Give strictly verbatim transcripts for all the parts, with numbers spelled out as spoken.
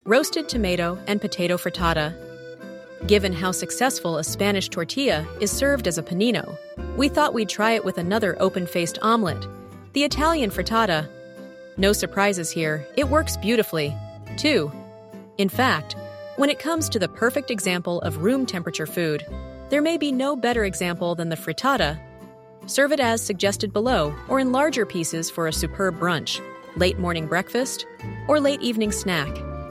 roasted tomato and potato frittata. Given how successful a Spanish tortilla is served as a panino, we thought we'd try it with another open-faced omelet, the Italian frittata. No surprises here, it works beautifully, too. In fact, when it comes to the perfect example of room temperature food, there may be no better example than the frittata. Serve it as suggested below or in larger pieces for a superb brunch, late morning breakfast, or late evening snack.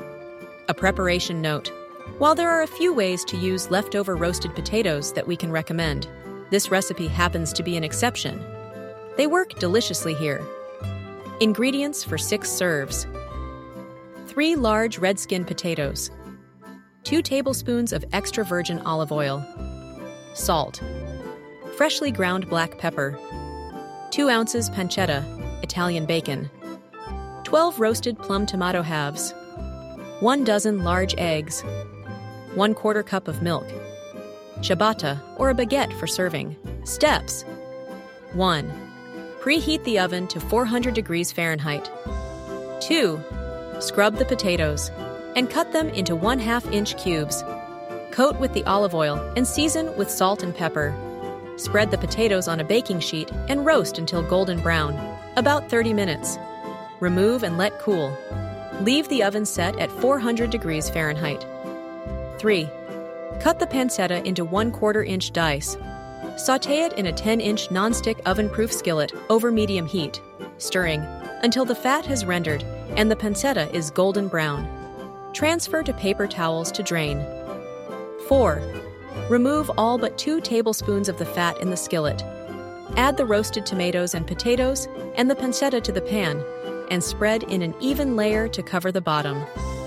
A preparation note. While there are a few ways to use leftover roasted potatoes that we can recommend, this recipe happens to be an exception. They work deliciously here. Ingredients for six serves. Three large red-skinned potatoes. Two tablespoons of extra virgin olive oil. Salt. Freshly ground black pepper. Two ounces pancetta, Italian bacon. Twelve roasted plum tomato halves. One dozen large eggs. One quarter cup of milk. Ciabatta, or a baguette for serving. Steps. one. Preheat the oven to four hundred degrees Fahrenheit. two. Scrub the potatoes and cut them into one half inch cubes. Coat with the olive oil and season with salt and pepper. Spread the potatoes on a baking sheet and roast until golden brown, about thirty minutes. Remove and let cool. Leave the oven set at four hundred degrees Fahrenheit. three. Cut the pancetta into one quarter inch dice. Sauté it in a ten inch nonstick oven-proof skillet over medium heat, stirring until the fat has rendered and the pancetta is golden brown. Transfer to paper towels to drain. four. Remove all but two tablespoons of the fat in the skillet. Add the roasted tomatoes and potatoes and the pancetta to the pan and spread in an even layer to cover the bottom.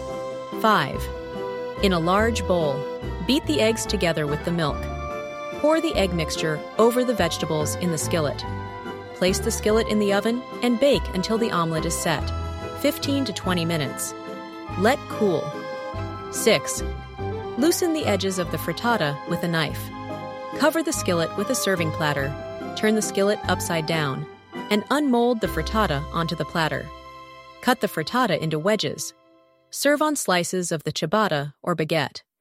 five. In a large bowl, beat the eggs together with the milk. Pour the egg mixture over the vegetables in the skillet. Place the skillet in the oven and bake until the omelet is set, fifteen to twenty minutes. Let cool. six. Loosen the edges of the frittata with a knife. Cover the skillet with a serving platter. Turn the skillet upside down and unmold the frittata onto the platter. Cut the frittata into wedges. Serve on slices of the ciabatta or baguette.